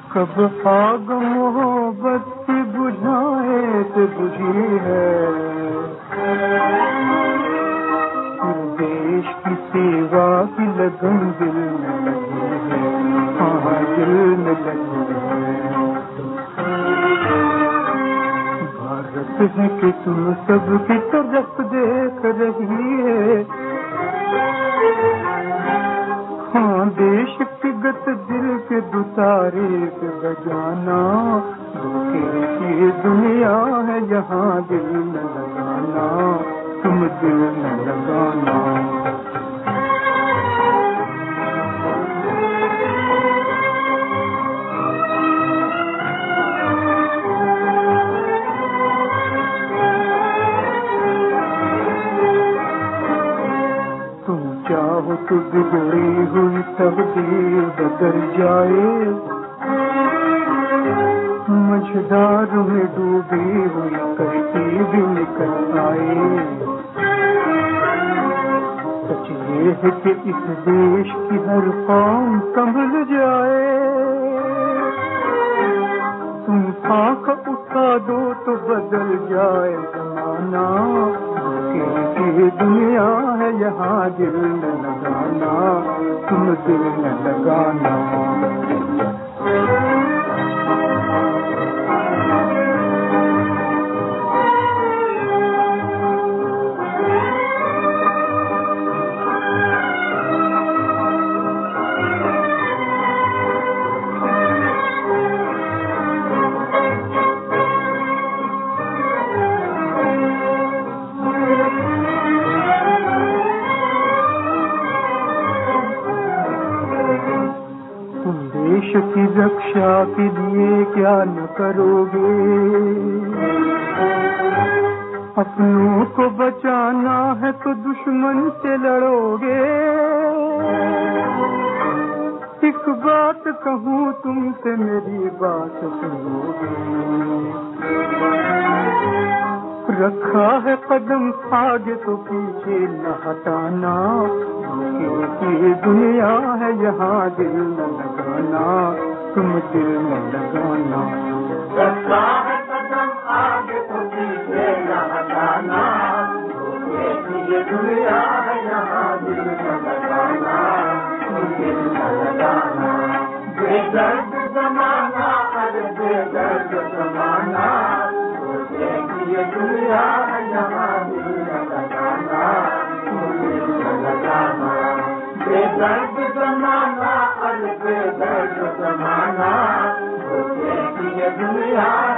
कब आग मोहब्बत की बुझाए तो बुझी है, फिर देश की सेवा की लगन दिल में लगी है, हाँ दिल में लगी है। भारत है कि तुम सबकी तरफ देख रही है, हाँ देश की गत दिल के दुतारे पे बजाना, धोखे की दुनिया है यहाँ दिल न लगाना, तुम दिल न लगाना। चाहो तो बिगड़ी हुई तकदीर बदल जाए, मझधार में डूबी हुई कश्ती भी निकल आए। सच ये है कि इस देश की हर कौम संभल जाए, तुम आँख उठा दो तो बदल जाए जमाना, ये दुनिया है यहाँ दिल न लगाना, तुम दिल न लगाना। देश की रक्षा के लिए क्या न करोगे, अपनों को बचाना है तो दुश्मन से लड़ोगे। एक बात कहूँ तुमसे मेरी बात सुनोगे, रखा है कदम आगे तो पीछे न हटाना, ये दुनिया है यहाँ दिल न लगाना, तुम दिल न लगाना। रखा है कदम आगे तो पीछे न हटाना, ये दुनिया है यहाँ दिल न लगाना, तुम दिल न लगाना। बेदर्द जमाना अरे बेदर्द जमाना, ये दुनिया है यहाँ दिल न लगाना, तुम दिल न लगाना। बेदर्द जमाना अरे बेदर्द जमाना, ये दुनिया